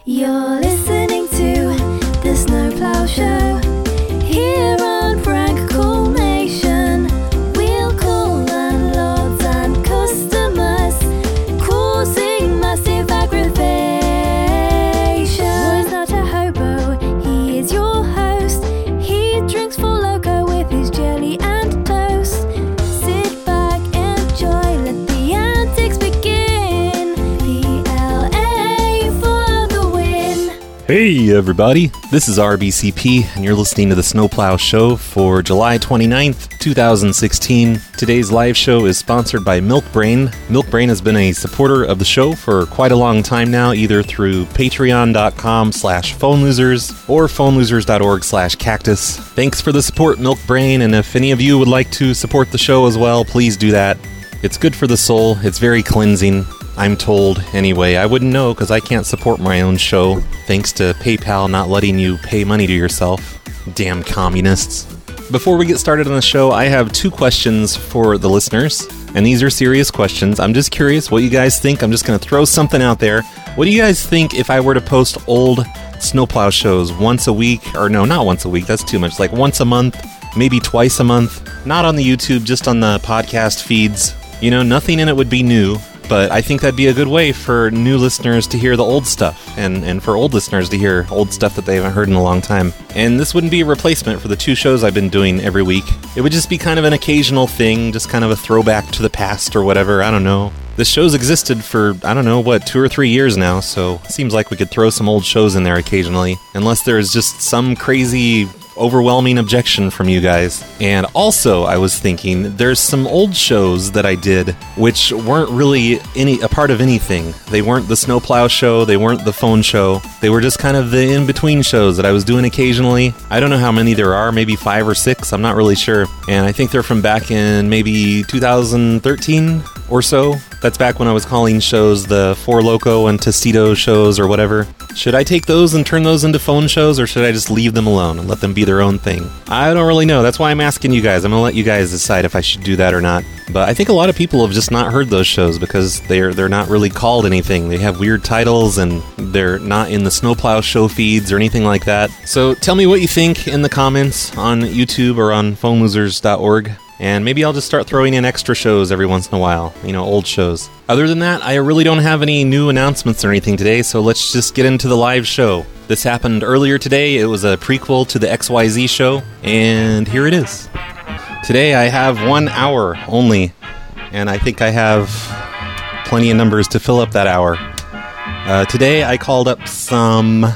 You're listening to The Snowplow Show here on Frank Cool Nation. We'll call landlords and customers, causing massive aggravation. Roy's not a hobo, he is your host. He drinks for loco with his jelly and toast. Sit back, enjoy, let the antics begin. PLA for the win. Hey everybody, this is RBCP and you're listening to the Snowplow Show for July 29th, 2016. Today's live show is sponsored by MilkBrain. MilkBrain has been a supporter of the show for quite a long time now, either through patreon.com/phonelosers or phonelosers.org/cactus. Thanks for the support, MilkBrain, and if any of you would like to support the show as well, please do that. It's good for the soul, it's very cleansing. I'm told, anyway. I wouldn't know because I can't support my own show, thanks to PayPal not letting you pay money to yourself. Damn communists. Before we get started on the show, I have two questions for the listeners, and these are serious questions. I'm just curious what you guys think. I'm just going to throw something out there. What do you guys think if I were to post old Snowplow shows once a week? Or no, not once a week, that's too much. Like once a month, maybe twice a month. Not on the YouTube, just on the podcast feeds. You know, nothing in it would be new. But I think that'd be a good way for new listeners to hear the old stuff, and for old listeners to hear old stuff that they haven't heard in a long time. And this wouldn't be a replacement for the two shows I've been doing every week. It would just be kind of an occasional thing, just kind of a throwback to the past or whatever, I don't know. This show's existed for, 2 or 3 years now, so it seems like we could throw some old shows in there occasionally, unless there's just some crazy overwhelming objection from you guys. And also, I was thinking, there's some old shows that I did which weren't really a part of anything. They weren't the Snowplow Show, they weren't the phone show, they were just kind of the in-between shows that I was doing occasionally. I don't know how many there are, maybe 5 or 6, I'm not really sure. And I think they're from back in maybe 2013 or so. That's back when I was calling shows the Four Loko and Tostito shows or whatever. Should I take those and turn those into phone shows, or should I just leave them alone and let them be their own thing? I don't really know. That's why I'm asking you guys. I'm going to let you guys decide if I should do that or not. But I think a lot of people have just not heard those shows because they're not really called anything. They have weird titles and they're not in the Snowplow Show feeds or anything like that. So tell me what you think in the comments on YouTube or on phonelosers.org. And maybe I'll just start throwing in extra shows every once in a while, old shows. Other than that, I really don't have any new announcements or anything today, so let's just get into the live show. This happened earlier today. It was a prequel to the XYZ show, and here it is. Today I have 1 hour only, and I think I have plenty of numbers to fill up that hour. Today I called up some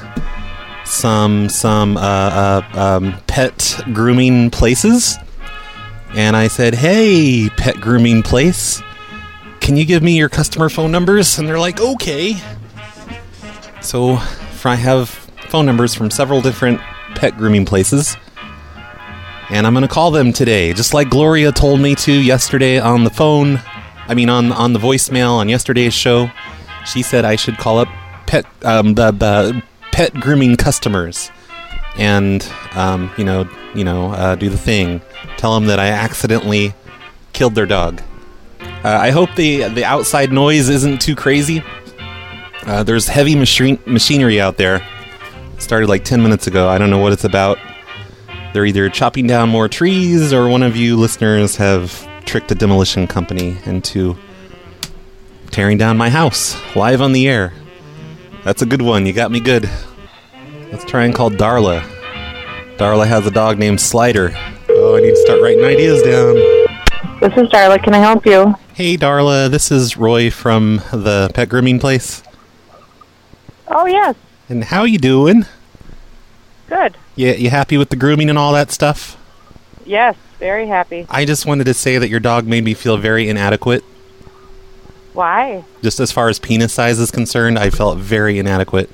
pet grooming places. And I said, hey, pet grooming place, can you give me your customer phone numbers? And they're like, okay. So I have phone numbers from several different pet grooming places. And I'm going to call them today, just like Gloria told me to yesterday on the phone. I mean, on the voicemail on yesterday's show. She said I should call up the pet grooming customers. And, do the thing. Tell them that I accidentally killed their dog. I hope the outside noise isn't too crazy. There's heavy machinery out there. It started like 10 minutes ago. I don't know what it's about. They're either chopping down more trees or one of you listeners have tricked a demolition company into tearing down my house live on the air. That's a good one. You got me good. Let's try and call Darla. Darla has a dog named Slider. Oh, I need to start writing ideas down. This is Darla. Can I help you? Hey, Darla. This is Roy from the pet grooming place. Oh, yes. And how you doing? Good. You happy with the grooming and all that stuff? Yes, very happy. I just wanted to say that your dog made me feel very inadequate. Why? Just as far as penis size is concerned, I felt very inadequate.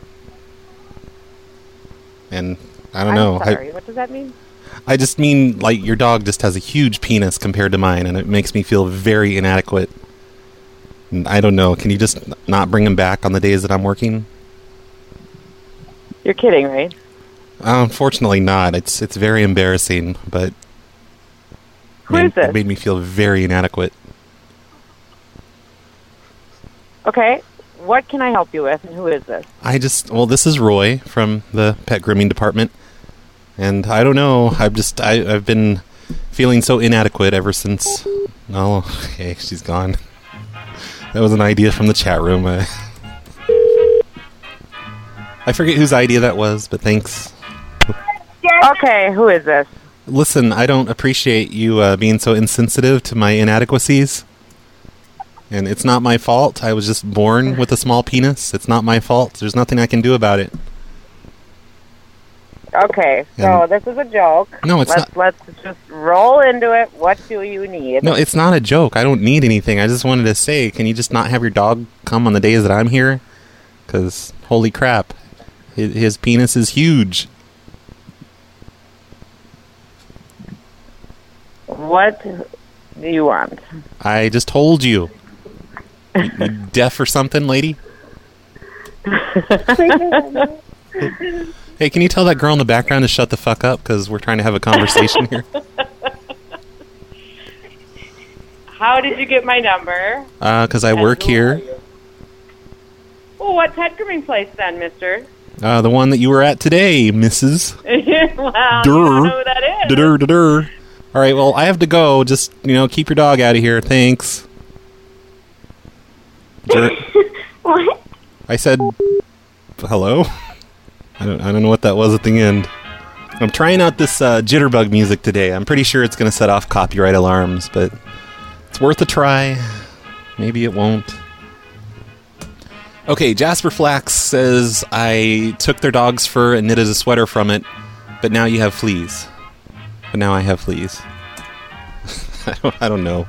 And I don't know. I'm sorry. What does that mean? I just mean, like, your dog just has a huge penis compared to mine, and it makes me feel very inadequate. And I don't know. Can you just not bring him back on the days that I'm working? You're kidding, right? Unfortunately not. It's very embarrassing, but Who is this? It made me feel very inadequate. Okay. what can I help you with, and who is this? This is Roy from the pet grooming department. And I don't know, I've been feeling so inadequate ever since... Oh, okay, she's gone. That was an idea from the chat room. I forget whose idea that was, but thanks. Okay, who is this? Listen, I don't appreciate you being so insensitive to my inadequacies. And it's not my fault. I was just born with a small penis. It's not my fault. There's nothing I can do about it. Okay, so this is a joke. No, it's not. Let's just roll into it. What do you need? No, it's not a joke. I don't need anything. I just wanted to say, can you just not have your dog come on the days that I'm here? Because, holy crap, his penis is huge. What do you want? I just told you. You deaf or something, lady? Hey, can you tell that girl in the background to shut the fuck up? Because we're trying to have a conversation here. How did you get my number? Because I work here. Well, what pet grooming place then, mister? The one that you were at today, Mrs. Well, you don't know who that is. Durr. All right, well, I have to go. Just, keep your dog out of here. Thanks. What? I said, hello? I don't know what that was at the end. I'm trying out this jitterbug music today. I'm pretty sure it's going to set off copyright alarms, but it's worth a try. Maybe it won't. Okay, Jasper Flax says, I took their dog's fur and knitted a sweater from it, but now you have fleas. But now I have fleas. I don't know.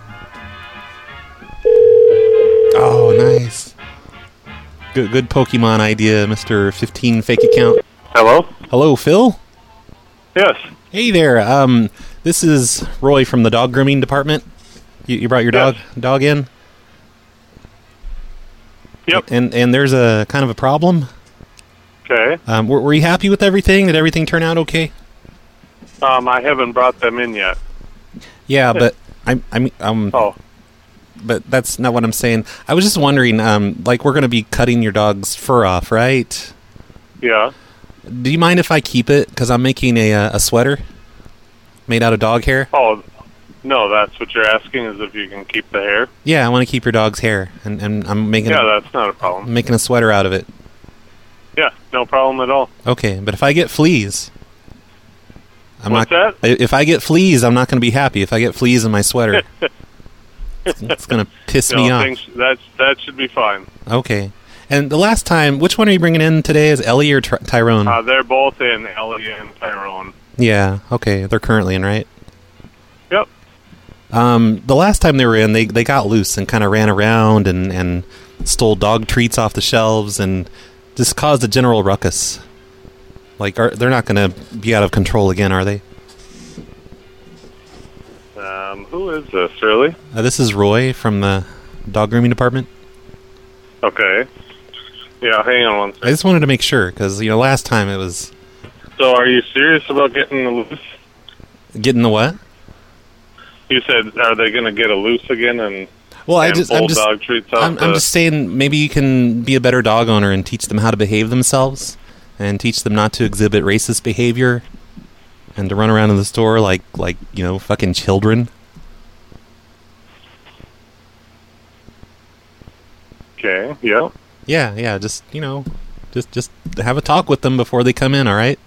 Oh, nice. Good Pokemon idea, Mr. 15 Fake Account. Hello? Hello, Phil? Yes. Hey there. This is Roy from the dog grooming department. You brought your dog in? Yep. And there's a kind of a problem. Okay. Were you happy with everything? Did everything turn out okay? I haven't brought them in yet. Yeah, but Oh. But that's not what I'm saying. I was just wondering, we're going to be cutting your dog's fur off, right? Yeah. Do you mind if I keep it? Because I'm making a sweater made out of dog hair. Oh, no, that's what you're asking, is if you can keep the hair? Yeah, I want to keep your dog's hair, and I'm making that's not a problem. I'm making a sweater out of it. Yeah, no problem at all. Okay, but if I get fleas... What's that? If I get fleas, I'm not going to be happy. If I get fleas in my sweater... It's going to piss me off. That should be fine. Okay. And the last time, which one are you bringing in today? Is Ellie or Tyrone? They're both in, Ellie and Tyrone. Yeah, okay. They're currently in, right? Yep. The last time they were in, they got loose and kind of ran around and stole dog treats off the shelves and just caused a general ruckus. They're not going to be out of control again, are they? Who is this, really? This is Roy from the dog grooming department. Okay. Yeah, hang on one second. I just wanted to make sure, because, last time it was... So are you serious about getting the loose? Getting the what? You said, are they going to get a loose again and pull dog treats off? I'm just saying, maybe you can be a better dog owner and teach them how to behave themselves, and teach them not to exhibit racist behavior, and to run around in the store like fucking children. Okay, yeah. Yeah, just have a talk with them before they come in, all right?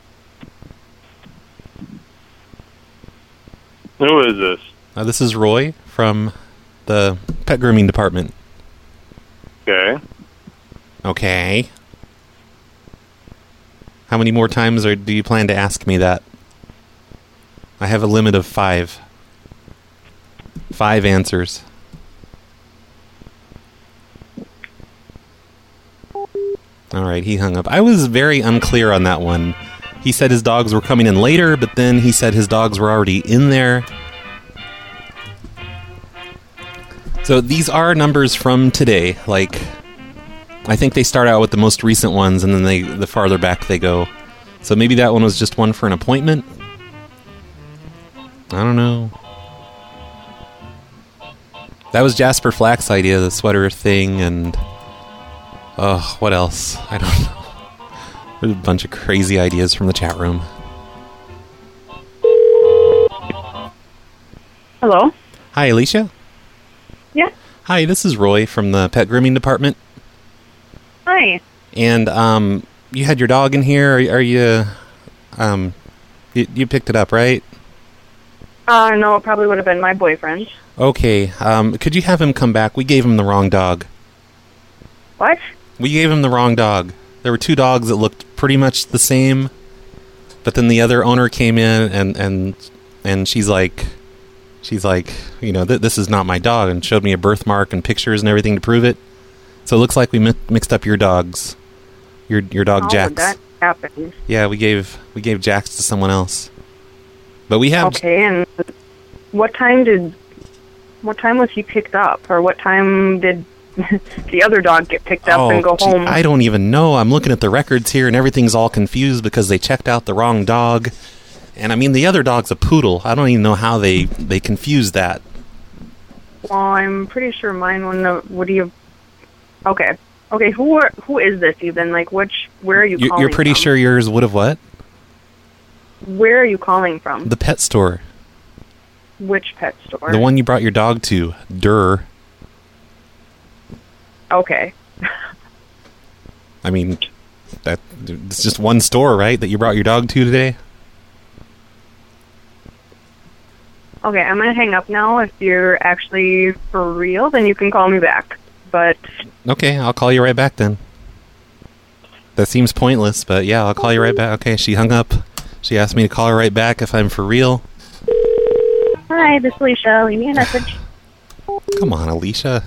Who is this? This is Roy from the pet grooming department. Okay. Okay. How many more times do you plan to ask me that? I have a limit of 5. 5 answers. Alright, he hung up. I was very unclear on that one. He said his dogs were coming in later, but then he said his dogs were already in there. So these are numbers from today. I think they start out with the most recent ones, and then the farther back they go. So maybe that one was just one for an appointment? I don't know. That was Jasper Flack's idea, the sweater thing, and Oh, what else? I don't know. There's a bunch of crazy ideas from the chat room. Hello? Hi, Alicia. Yeah. Hi, this is Roy from the pet grooming department. Hi. And you had your dog in here. Are you you picked it up, right? No, it probably would have been my boyfriend. Okay. Could you have him come back? We gave him the wrong dog. What? We gave him the wrong dog. There were two dogs that looked pretty much the same, but then the other owner came in and she's like, you know, this is not my dog, and showed me a birthmark and pictures and everything to prove it. So it looks like we mixed up your dogs. Your dog How Jax. would that happen? Yeah, we gave Jax to someone else. But we have Okay, and what time was he picked up, or what time did the other dog get picked up and go home? I don't even know. I'm looking at the records here, and everything's all confused because they checked out the wrong dog. And I mean, the other dog's a poodle. I don't even know how they confused that. Well, I'm pretty sure mine would have. Okay. Who is this even? Like, where are you calling from? You're pretty sure yours would have what? Where are you calling from? The pet store. Which pet store? The one you brought your dog to. Durr. Okay. I mean, it's just one store, right, that you brought your dog to today? Okay, I'm going to hang up now. If you're actually for real, then you can call me back. But okay, I'll call you right back then. That seems pointless, but yeah, I'll call you right back. Okay, she hung up. She asked me to call her right back if I'm for real. Hi, this is Alicia. Leave me a message. Come on, Alicia.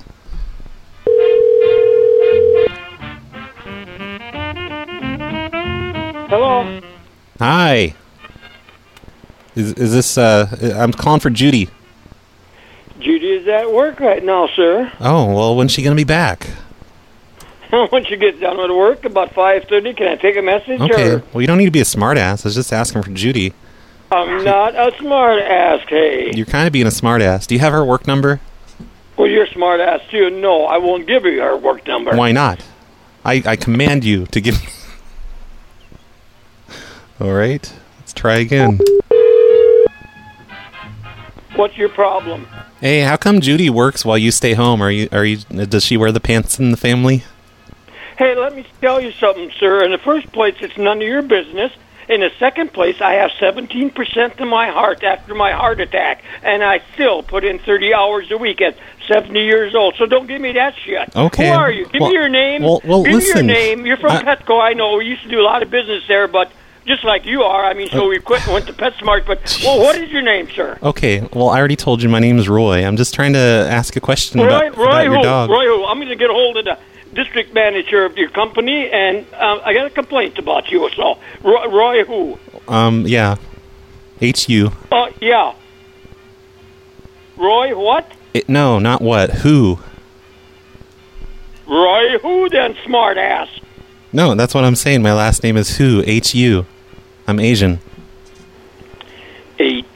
Hello. Hi. Is this, I'm calling for Judy. Judy is at work right now, sir. Oh, well, when's she going to be back? Once you get done with work, about 5:30, can I take a message? Okay, Or? well, you don't need to be a smartass. I was just asking for Judy. I'm not a smart ass, hey. You're kind of being a smartass. Do you have her work number? Well, you're a smart ass, too. No, I won't give you her work number. Why not? I command you to give me... All right, let's try again. What's your problem? Hey, how come Judy works while you stay home? Does she wear the pants in the family? Hey, let me tell you something, sir. In the first place, it's none of your business. In the second place, I have 17% of my heart after my heart attack, and I still put in 30 hours a week at 70 years old. So don't give me that shit. Okay. Who are you? Give me your name. Well, give listen. me your name. You're from Petco. I know. We used to do a lot of business there, but just like you are. I mean, so we quit and went to PetSmart. But, well, what is your name, sir? Okay, well, I already told you my name's Roy. I'm just trying to ask a question about your dog. Roy who? I'm going to get a hold of the district manager of your company, and I got a complaint about you. So, Roy who? Yeah. H-U. Yeah. Roy what? No, not what. Who? Roy who then, smart ass? No, that's what I'm saying. My last name is Hu. H-U. I'm Asian. H.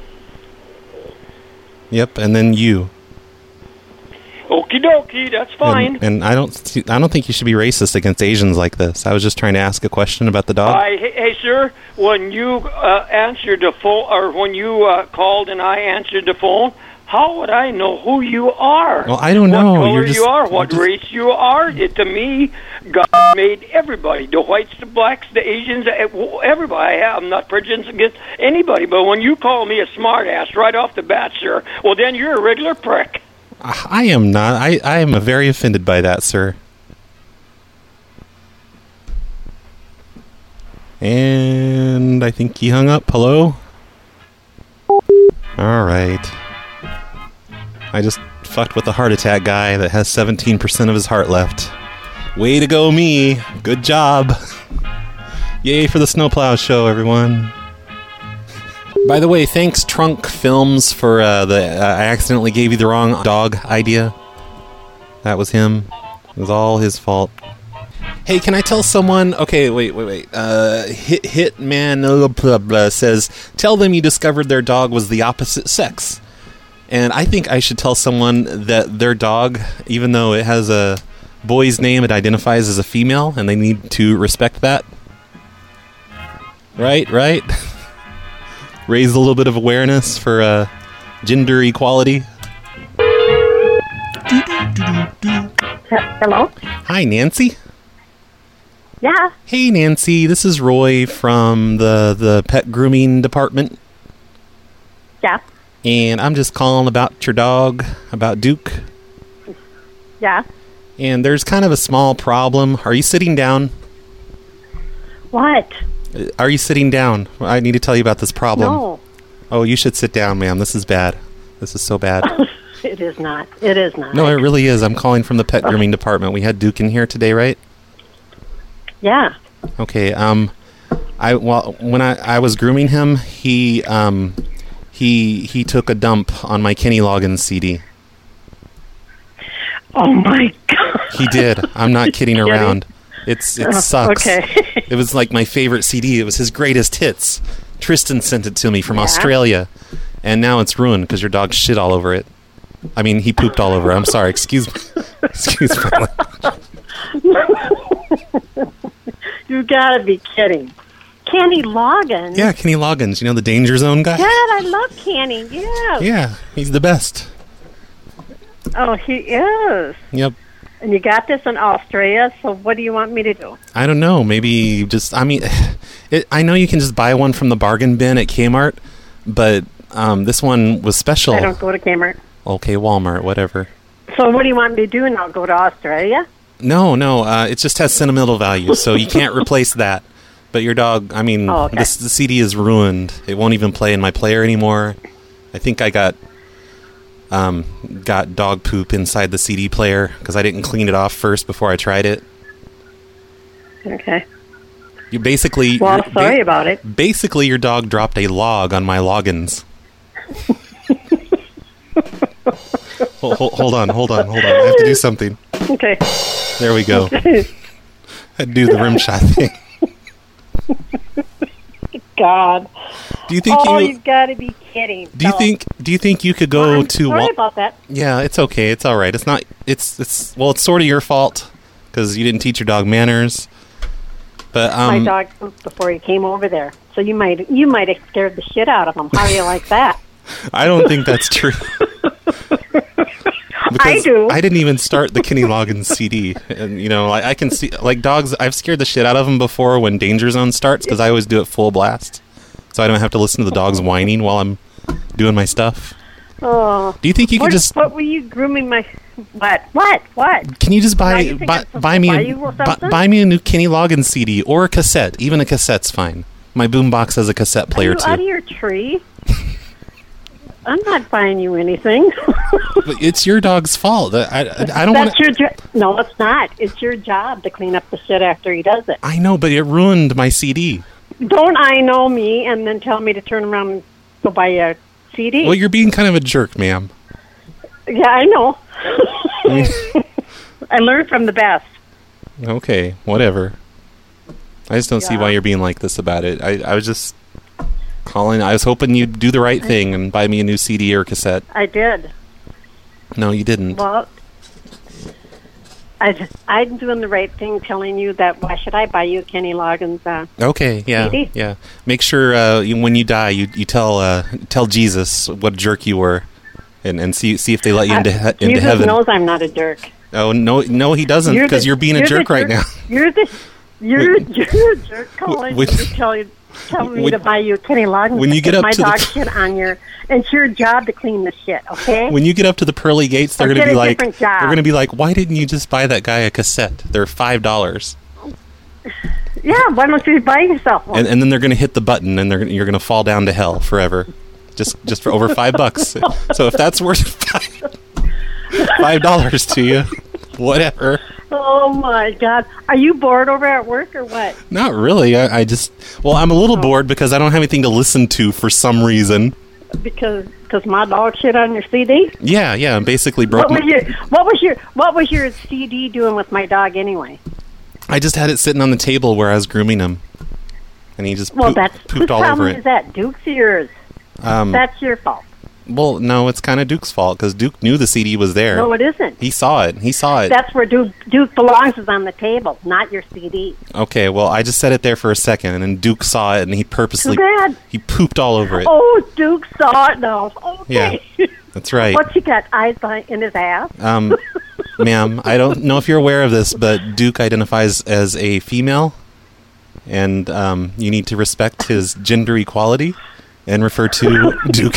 Yep, and then you. Okie dokie, that's fine. And I don't think you should be racist against Asians like this. I was just trying to ask a question about the dog. Hey, sir, when you answered the phone, or when you called and I answered the phone, how would I know who you are? Well, I don't know. What color you are, what race you are. To me, God made everybody, the whites, the blacks, the Asians, everybody. I'm not prejudiced against anybody, but when you call me a smartass right off the bat, sir, well, then you're a regular prick. I am not. I am very offended by that, sir. And I think he hung up. Hello? All right. I just fucked with the heart attack guy that has 17% of his heart left. Way to go, me. Good job. Yay for the Snowplow Show, everyone. By the way, thanks Trunk Films for I accidentally gave you the wrong dog idea. That was him. It was all his fault. Hey, can I tell someone... Okay, wait. Hitman blah, blah, says, tell them you discovered their dog was the opposite sex. And I think I should tell someone that their dog, even though it has a boy's name, it identifies as a female, and they need to respect that. Right? Raise a little bit of awareness for gender equality. Hello? Hi, Nancy. Yeah. Hey, Nancy. This is Roy from the pet grooming department. Yeah. And I'm just calling about your dog, about Duke. Yeah. And there's kind of a small problem. Are you sitting down? What? Are you sitting down? I need to tell you about this problem. No. Oh, you should sit down, ma'am. This is bad. This is so bad. It is not. It is not. No, it really is. I'm calling from the pet grooming department. We had Duke in here today, right? Yeah. Okay. When I was grooming him, he took a dump on my Kenny Loggins CD. Oh my God. He did. I'm not kidding around. It sucks. Okay. It was like my favorite CD. It was his greatest hits. Tristan sent it to me from Australia, and now it's ruined because your dog shit all over it. I mean, he pooped all over it. I'm sorry. Excuse me. Excuse me. You gotta be kidding. Kenny Loggins? Yeah, Kenny Loggins. You know, the Danger Zone guy? God, I love Kenny. Yeah. Yeah, he's the best. Oh, he is. Yep. And you got this in Australia, so what do you want me to do? I don't know. Maybe just, I mean, I know you can just buy one from the bargain bin at Kmart, but this one was special. I don't go to Kmart. Okay, Walmart, whatever. So what do you want me to do now? Go to Australia? No, it just has sentimental value, so you can't replace that. But your dog, I mean, the CD is ruined. It won't even play in my player anymore. I think I got dog poop inside the CD player because I didn't clean it off first before I tried it. Okay. You basically... Well, sorry about it. Basically, your dog dropped a log on my logins. Hold on. I have to do something. Okay. There we go. I'd do the rim shot thing. God. Do you think you've got to be kidding. Do you think you could go to sorry about that. Yeah, it's okay. It's all right. It's not it's sort of your fault cuz you didn't teach your dog manners. But my dog pooped before he came over there. So you might have scared the shit out of him. How do you like that? I don't think that's true. I do. I didn't even start the Kenny Loggins CD, and I can see like dogs. I've scared the shit out of them before when Danger Zone starts because I always do it full blast, so I don't have to listen to the dogs whining while I'm doing my stuff. Oh. Do you think you could just? What were you grooming my? What? Can you just buy me a new Kenny Loggins CD or a cassette? Even a cassette's fine. My boombox has a cassette player too. Are you out of your tree? I'm not buying you anything. But it's your dog's fault. I don't want to... No, it's not. It's your job to clean up the shit after he does it. I know, but it ruined my CD. Don't I know me and then tell me to turn around and go buy a CD? Well, you're being kind of a jerk, ma'am. Yeah, I know. I learned from the best. Okay, whatever. I just don't see why you're being like this about it. I was just... calling. I was hoping you'd do the right thing and buy me a new CD or cassette. I did. No, you didn't. Well, I'm doing the right thing telling you that why should I buy you Kenny Loggins okay, yeah, CD? Yeah. Make sure when you die, you tell Jesus what a jerk you were, and see if they let you into heaven. Jesus knows I'm not a jerk. Oh, no, he doesn't, because you're being a jerk right now. You're a jerk calling to tell me to buy you a Kenny Loggins. When you get up my to dog shit on your, it's your job to clean the shit. Okay. When you get up to the pearly gates, they're going to be like, why didn't you just buy that guy a cassette? They're $5. Yeah, why don't you buy yourself one? And then they're going to hit the button, and you're going to fall down to hell forever, just for over $5. So if that's worth $5 to you, whatever. Oh my God! Are you bored over at work or what? Not really. I'm a little bored because I don't have anything to listen to for some reason. Because my dog shit on your CD? Yeah. Basically broke. What was your CD doing with my dog anyway? I just had it sitting on the table where I was grooming him, and he just pooped all over it. Whose problem is that? Duke's or yours? That's your fault. Well, no, it's kind of Duke's fault because Duke knew the CD was there. No, it isn't. He saw it. That's where Duke belongs, is on the table, not your CD. Okay, well, I just set it there for a second, and then Duke saw it, and he purposely... Too bad. He pooped all over it. Oh, Duke saw it, no. Okay. Yeah, that's right. What's he got, eyes in his ass? Ma'am, I don't know if you're aware of this, but Duke identifies as a female, and you need to respect his gender equality and refer to Duke...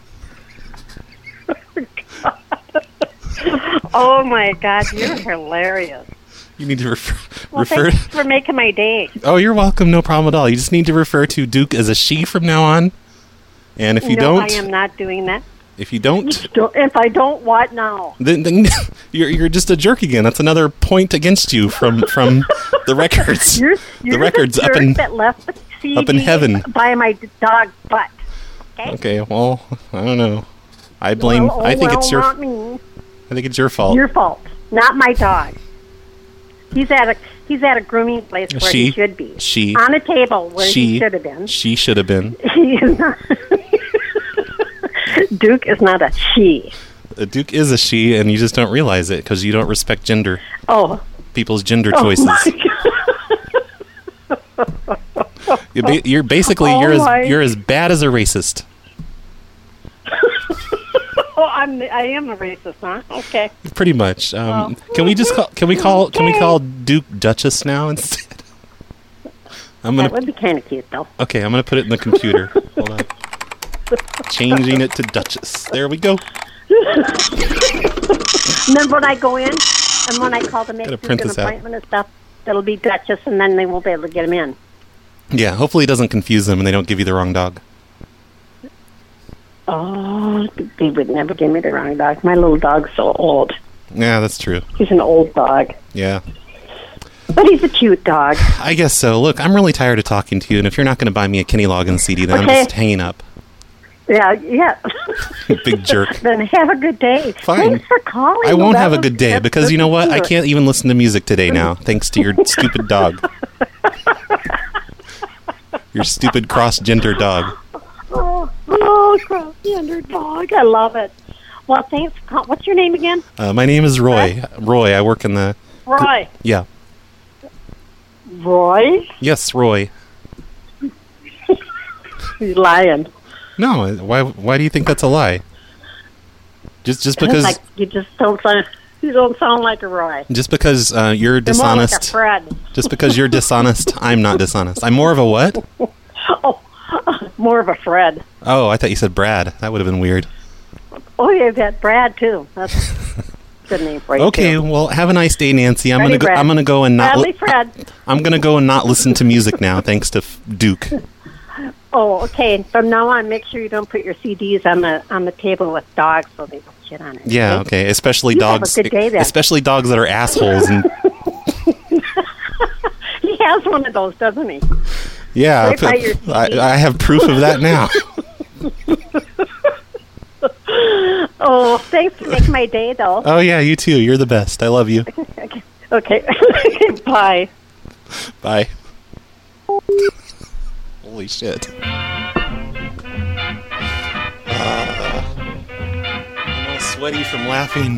Oh my God, you're hilarious. You need to refer. Thanks for making my day. Oh, you're welcome. No problem at all. You just need to refer to Duke as a she from now on. And if you don't, I am not doing that. If you don't, if I don't, what now? Then you're just a jerk again. That's another point against you from the records. You're the records the up jerk in that left the CD up in heaven by my dog's butt. Okay. Well, I don't know. I blame. I think it's your. Not me. I think it's your fault. Your fault, not my dog. He's at a grooming place where he should be. She on a table where he should have been. She should have been. He is not. Duke is not a she. Duke is a she, and you just don't realize it because you don't respect gender. Oh. People's gender choices. You're basically you're as bad as a racist. I am a racist, huh? Okay. Pretty much. Can we call Duke Duchess now instead? That would be kind of cute, though. Okay, I'm gonna put it in the computer. Hold on. Changing it to Duchess. There we go. And then when I go in, and when I call to make an appointment and stuff, it'll be Duchess, and then they won't be able to get him in. Yeah, hopefully it doesn't confuse them and they don't give you the wrong dog. Oh, they would never give me the wrong dog. My little dog's so old. Yeah, that's true. He's an old dog. Yeah. But he's a cute dog. I guess so. Look, I'm really tired of talking to you, and if you're not going to buy me a Kenny Loggins CD, then I'm just hanging up. Yeah. Big jerk. Then have a good day. Fine. Thanks for calling. I won't have a good day because you know what? I can't even listen to music today now, thanks to your stupid dog. Your stupid cross-gender dog. Oh, cross-gender dog. I love it. Well, thanks. What's your name again? My name is Roy. Roy, I work in the... Roy. Yeah. Roy? Yes, Roy. He's lying. No, why do you think that's a lie? Just because... Like, you don't sound like a Roy. Just because you're dishonest... More like a Fred. Just because you're dishonest, I'm not dishonest. I'm more of a what? More of a Fred. Oh, I thought you said Brad. That would have been weird. Oh, yeah, that Brad, too. That's a good name for you, Okay, too. Well, have a nice day, Nancy. I'm gonna go and not... I'm gonna go and not listen to music now, thanks to Duke. Oh, okay. From now on, make sure you don't put your CDs on the table with dogs so they don't shit on it. Yeah, okay. Especially dogs. Have a good day, then. Especially dogs that are assholes. And he has one of those, doesn't he? Yeah, I have proof of that now. Oh, thanks for making my day, though. Oh, yeah, you too. You're the best. I love you. Okay. Bye. Bye. Holy shit. I'm all sweaty from laughing.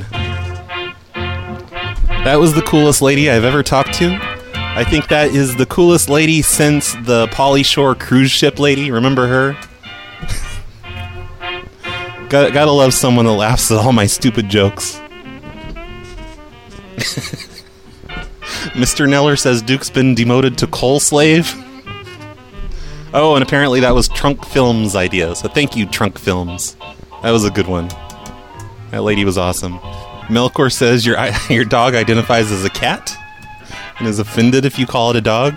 That was the coolest lady I've ever talked to. I think that is the coolest lady since the Pauly Shore cruise ship lady. Remember her? Gotta love someone that laughs at all my stupid jokes. Mr. Neller says Duke's been demoted to coal slave. Oh, and apparently that was Trunk Films' idea. So thank you, Trunk Films. That was a good one. That lady was awesome. Melkor says your dog identifies as a cat and is offended if you call it a dog.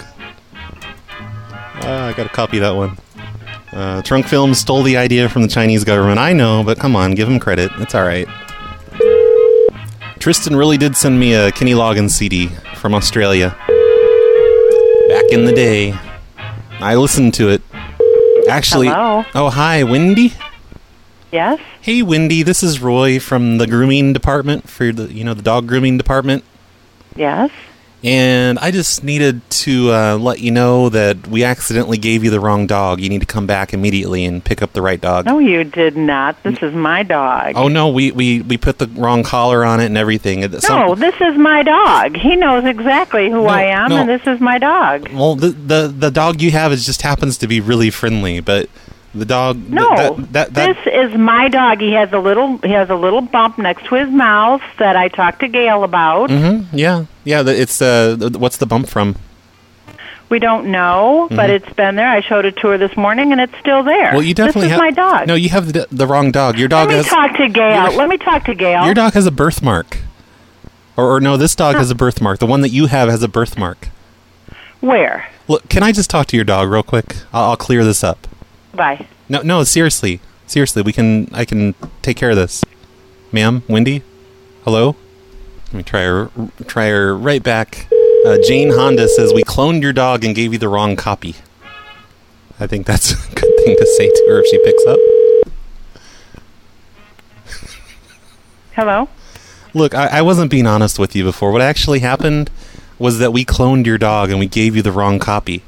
I gotta copy that one. Trunk Films stole the idea from the Chinese government. I know, but come on, give him credit. It's alright. Tristan really did send me a Kenny Loggins CD from Australia. Back in the day. I listened to it. Actually... Hello? Oh, hi, Wendy? Yes? Hey, Wendy, this is Roy from the grooming department, for the dog grooming department. Yes? And I just needed to let you know that we accidentally gave you the wrong dog. You need to come back immediately and pick up the right dog. No, you did not. This is my dog. Oh, no, we put the wrong collar on it and everything. No, this is my dog. He knows exactly who I am, and this is my dog. Well, the dog you have just happens to be really friendly, but the dog... No, this is my dog. He has a little bump next to his mouth that I talked to Gail about. Mm-hmm. Yeah. It's what's the bump from? We don't know, but it's been there. I showed it to her this morning, and it's still there. Well, you definitely this is my dog. No, you have the wrong dog. Your dog has... Let me talk to Gail. Your dog has a birthmark. Or no, this dog has a birthmark. The one that you have has a birthmark. Where? Look, can I just talk to your dog real quick? I'll clear this up. Bye. No, seriously, I can take care of this. Ma'am, Wendy, hello. Let me try her right back. Jane Honda says we cloned your dog and gave you the wrong copy. I think that's a good thing to say to her if she picks up. Hello. Look, I wasn't being honest with you before. What actually happened was that we cloned your dog and we gave you the wrong copy.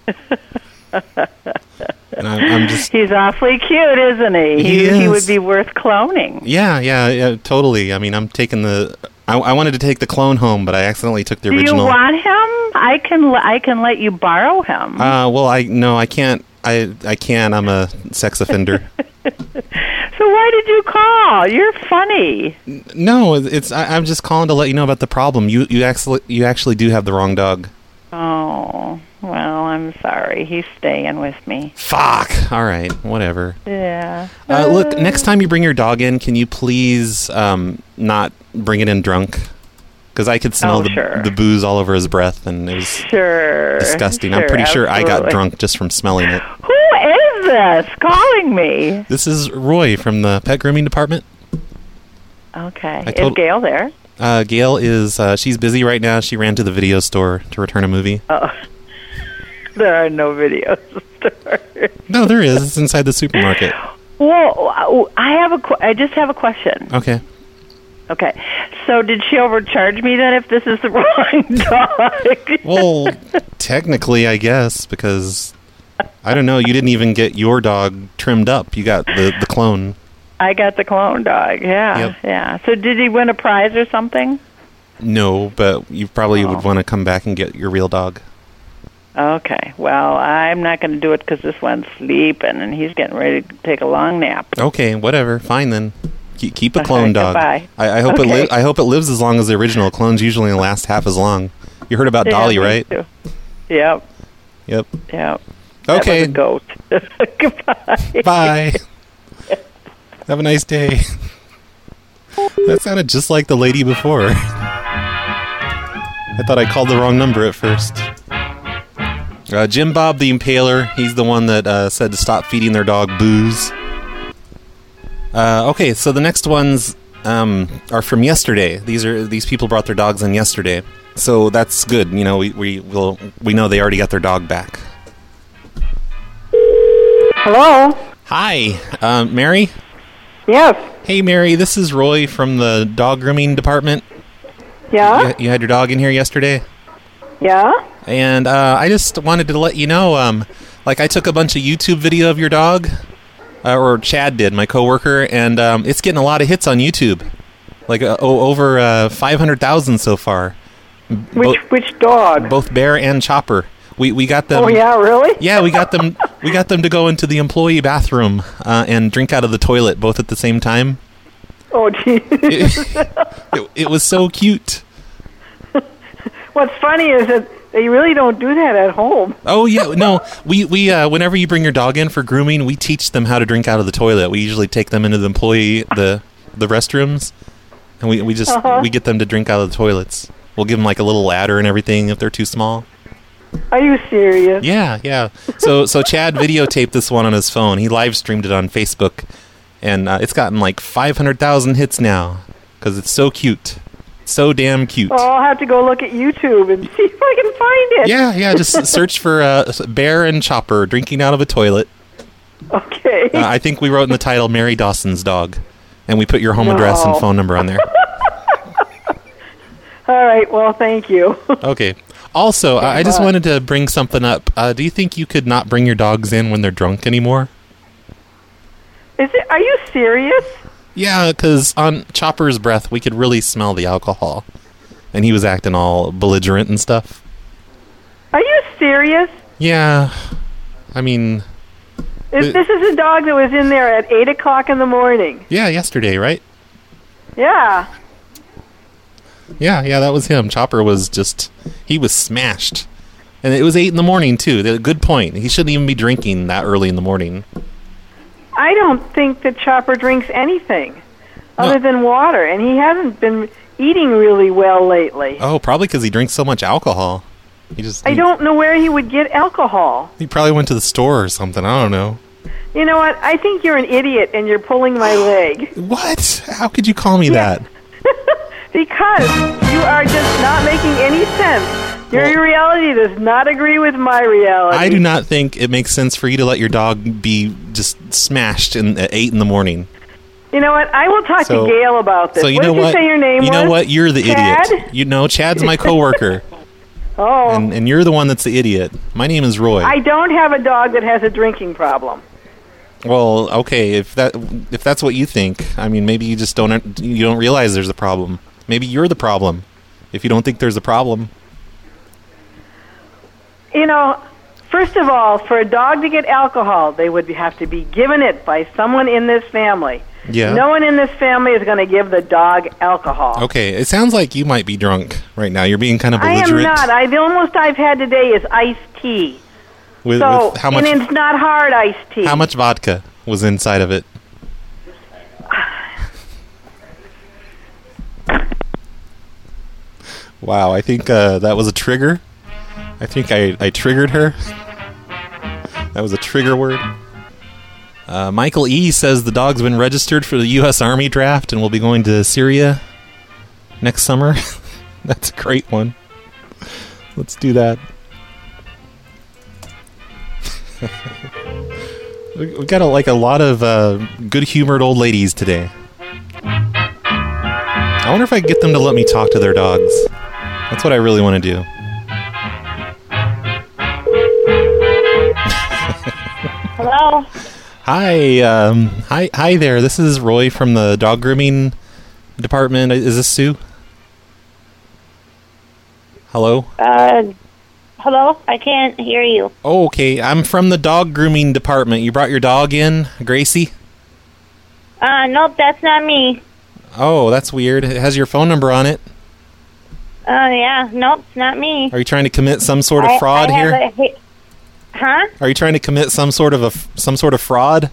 And I'm just... He's awfully cute, isn't he? He would be worth cloning. Yeah, totally. I mean, I'm taking I wanted to take the clone home, but I accidentally took the original. Do you want him? I can let you borrow him. Well, I can't. I can. I'm a sex offender. So why did you call? You're funny. No, I'm just calling to let you know about the problem. You actually do have the wrong dog. Oh, well, I'm sorry. He's staying with me. Fuck. All right, whatever. Yeah. Look, next time you bring your dog in, can you please not bring it in drunk? Because I could smell the booze all over his breath, and it was disgusting. I'm pretty sure I got drunk just from smelling it. Who is this calling me? This is Roy from the pet grooming department. Okay. Is Gail there? Gail is, she's busy right now. She ran to the video store to return a movie. Oh. There are no video stores. No, there is. It's inside the supermarket. Well, I just have a question. Okay. So did she overcharge me then if this is the wrong dog? Well, technically, I guess, because, I don't know, you didn't even get your dog trimmed up. You got the clone. I got the clone dog, yeah. So did he win a prize or something? No, but you probably would want to come back and get your real dog. Okay, well, I'm not going to do it because this one's sleeping and he's getting ready to take a long nap. Okay, whatever. Fine then. Keep a clone dog. Goodbye. I hope I hope it lives as long as the original. Clones usually last half as long. You heard about Dolly, right? Too. Yep. Okay. That was a goat. Goodbye. Bye. Have a nice day. That sounded just like the lady before. I thought I called the wrong number at first. Jim Bob the Impaler, he's the one that said to stop feeding their dog booze. Okay, so the next ones are from yesterday. These people brought their dogs in yesterday, so that's good. You know, we know they already got their dog back. Hello. Hi, Mary. Yes. Hey, Mary. This is Roy from the dog grooming department. Yeah. You had your dog in here yesterday. Yeah. And I just wanted to let you know, I took a bunch of YouTube video of your dog. Or Chad did, my coworker, and it's getting a lot of hits on YouTube, over 500,000 so far. Which dog? Both Bear and Chopper. We got them. Oh yeah, really? Yeah, we got them. We got them to go into the employee bathroom and drink out of the toilet both at the same time. Oh geez. It was so cute. What's funny is that they really don't do that at home. Oh yeah, no. We whenever you bring your dog in for grooming, we teach them how to drink out of the toilet. We usually take them into the the restrooms, and we just we get them to drink out of the toilets. We'll give them like a little ladder and everything if they're too small. Are you serious? Yeah. So Chad videotaped this one on his phone. He live streamed it on Facebook, and it's gotten like 500,000 hits now because it's so cute. So damn cute. Oh, I'll have to go look at YouTube and see if I can find it. Yeah, just search for Bear and Chopper drinking out of a toilet. Okay. I think we wrote in the title Mary Dawson's dog, and we put your home address and phone number on there. All right. Well, thank you. Okay. Also, I just wanted to bring something up. Do you think you could not bring your dogs in when they're drunk anymore? Are you serious? Yeah, because on Chopper's breath, we could really smell the alcohol. And he was acting all belligerent and stuff. Are you serious? Yeah. I mean... This is a dog that was in there at 8 o'clock in the morning. Yeah, yesterday, right? Yeah. Yeah, that was him. Chopper was he was smashed. And it was 8 in the morning, too. Good point. He shouldn't even be drinking that early in the morning. I don't think that Chopper drinks anything other than water, and he hasn't been eating really well lately. Oh, probably because he drinks so much alcohol. I don't know where he would get alcohol. He probably went to the store or something. I don't know. You know what? I think you're an idiot, and you're pulling my leg. What? How could you call me that? Because you are just not making any sense. Your reality does not agree with my reality. I do not think it makes sense for you to let your dog be just smashed at 8 in the morning. You know what? I will talk to Gail about this. So what did you say your name was? You know what? You're the Chad? idiot. Chad's my coworker. Oh. And you're the one that's the idiot. My name is Roy. I don't have a dog that has a drinking problem. Well, okay, if that's what you think, I mean, maybe you just don't realize there's a problem. Maybe you're the problem if you don't think there's a problem. First of all, for a dog to get alcohol, they would have to be given it by someone in this family. Yeah. No one in this family is going to give the dog alcohol. Okay, it sounds like you might be drunk right now. You're being kind of belligerent. I am not. The most I've had today is iced tea. With how much? And it's not hard iced tea. How much vodka was inside of it? Wow, I think that was a trigger. I think I triggered her. That was a trigger word. Michael E. says the dog's been registered for the U.S. Army draft and will be going to Syria next summer. That's a great one. Let's do that. We got a lot of good-humored old ladies today. I wonder if I can get them to let me talk to their dogs. That's what I really want to do. Hello. Hi there. This is Roy from the dog grooming department. Is this Sue? Hello? Hello? I can't hear you. Oh, okay. I'm from the dog grooming department. You brought your dog in, Gracie? Nope, that's not me. Oh, that's weird. It has your phone number on it. Yeah. Nope, it's not me. Are you trying to commit some sort of fraud here? Huh? Are you trying to commit some sort of fraud?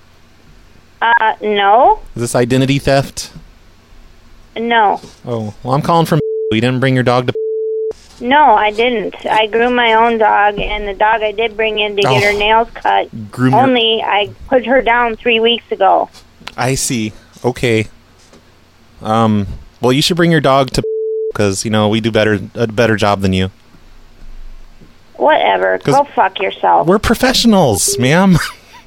No. Is this identity theft? No. Oh, well, I'm calling from. You didn't bring your dog to. No, I didn't. I groomed my own dog, and the dog I did bring in to get her nails cut. I put her down 3 weeks ago. I see. Okay. Well, you should bring your dog to because we do a better job than you. Whatever. Go fuck yourself. We're professionals, ma'am.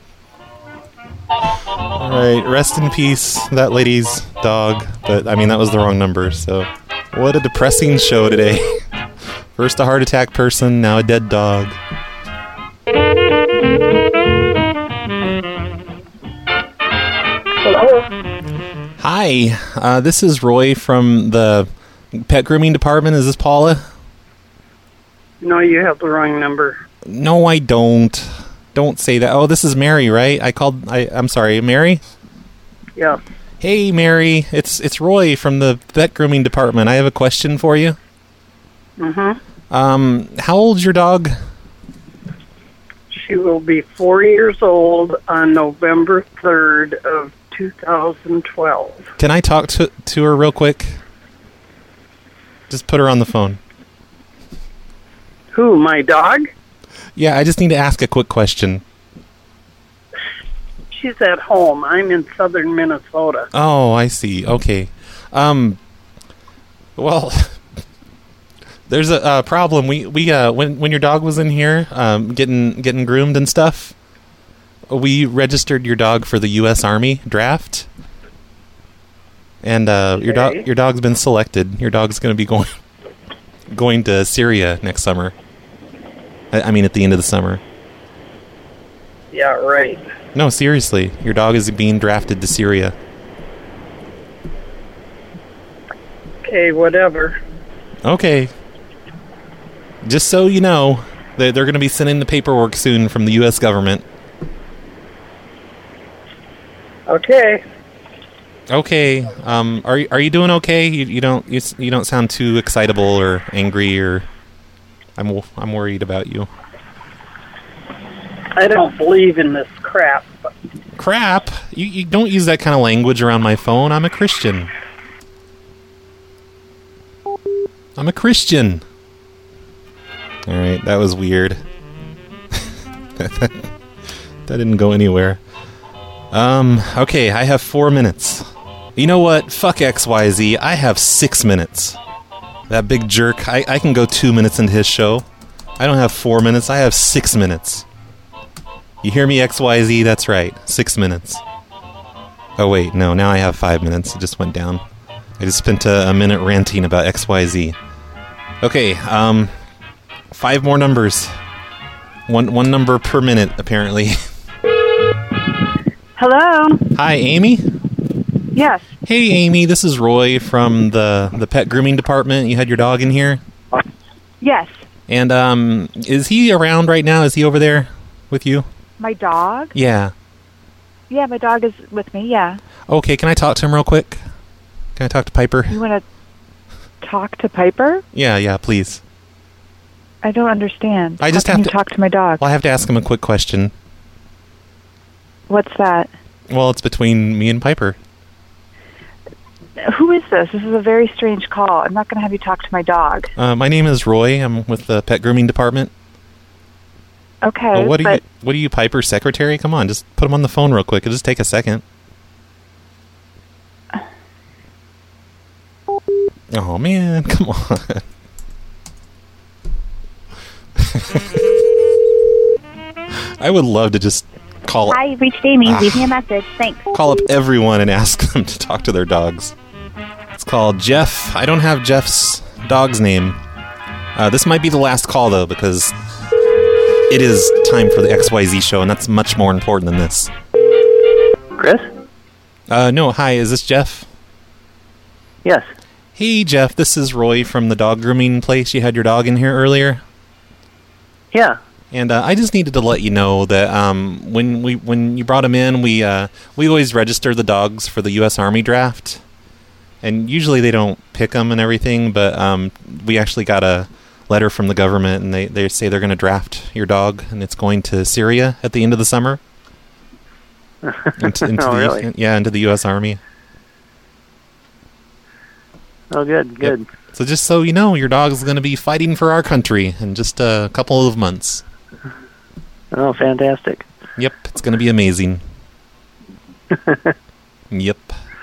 All right. Rest in peace, that lady's dog. But I mean, that was the wrong number. So, what a depressing show today. First a heart attack person, now a dead dog. Hello. Hi, this is Roy from the pet grooming department. Is this Paula? No, you have the wrong number. No, I don't. Don't say that. Oh, this is Mary, right? I'm sorry, Mary? Yeah. Hey, Mary. It's Roy from the pet grooming department. I have a question for you. Mm-hmm. How old's your dog? She will be 4 years old on November 3rd of 2012. Can I talk to her real quick? Just put her on the phone. Who, my dog? Yeah, I just need to ask a quick question. She's at home. I'm in southern Minnesota. Oh, I see. Okay. Well, there's a problem. We when your dog was in here, getting groomed and stuff, we registered your dog for the U.S. Army draft. And your dog's been selected. Your dog's going to be going to Syria next summer. I mean, at the end of the summer. Yeah, right. No, seriously. Your dog is being drafted to Syria. Okay, whatever. Okay. Just so you know, they're going to be sending the paperwork soon from the U.S. government. Okay. Okay. Are you doing okay? You don't sound too excitable or angry, or I'm worried about you. I don't believe in this crap. Crap? You don't use that kind of language around my phone. I'm a Christian. I'm a Christian. All right, that was weird. that didn't go anywhere. Okay, I have 4 minutes. You know what? Fuck XYZ. I have 6 minutes. That big jerk. I can go 2 minutes into his show. I don't have 4 minutes. I have 6 minutes. You hear me, XYZ? That's right. 6 minutes. Oh, wait. No, now I have 5 minutes. It just went down. I just spent a minute ranting about XYZ. Okay, 5 more numbers. One number per minute, apparently. Hello? Hi, Amy? Yes. Hey, Amy, this is Roy from the pet grooming department. You had your dog in here? Yes. And, is he around right now? Is he over there with you? My dog? Yeah. Yeah, my dog is with me, yeah. Okay, can I talk to him real quick? Can I talk to Piper? You want to talk to Piper? Yeah, please. I don't understand. I just have to talk to my dog. Well, I have to ask him a quick question. What's that? Well, it's between me and Piper. Who is this? This is a very strange call. I'm not going to have you talk to my dog. My name is Roy. I'm with the pet grooming department. Okay, well, what are you, Piper's secretary? Come on, just put him on the phone real quick. It'll just take a second. Oh, man, come on. I would love to just call... Hi, you've reached Amy. Leave me a message. Thanks. Call up everyone and ask them to talk to their dogs. It's called Jeff. I don't have Jeff's dog's name. This might be the last call, though, because it is time for the XYZ show, and that's much more important than this. Chris? No, hi, is this Jeff? Yes. Hey, Jeff, this is Roy from the dog grooming place. You had your dog in here earlier? Yeah. And I just needed to let you know that when you brought him in, we always register the dogs for the U.S. Army draft. And usually they don't pick them and everything, but we actually got a letter from the government, and they say they're going to draft your dog, and it's going to Syria at the end of the summer. Really? Yeah, into the U.S. Army. Oh, good. Yep. So just so you know, your dog's going to be fighting for our country in just a couple of months. Oh, fantastic. Yep, it's going to be amazing. Yep.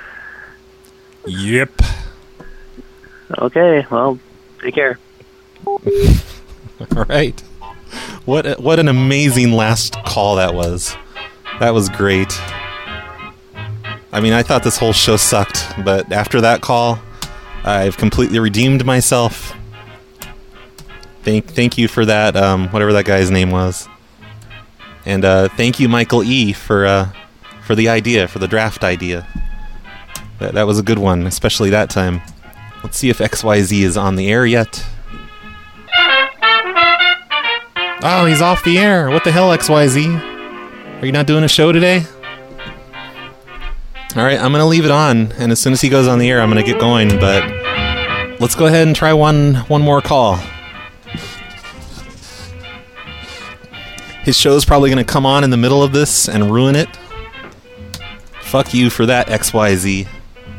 Okay, well, take care. All right. What an amazing last call that was. That was great. I mean, I thought this whole show sucked, but after that call, I've completely redeemed myself. Thank you for that, whatever that guy's name was. And thank you, Michael E., for the idea, for the draft idea. That was a good one, especially that time. Let's see if XYZ is on the air yet. Oh, he's off the air. What the hell, XYZ? Are you not doing a show today? Alright, I'm going to leave it on, and as soon as he goes on the air, I'm going to get going, but let's go ahead and try one more call. His show's probably going to come on in the middle of this and ruin it. Fuck you for that, XYZ.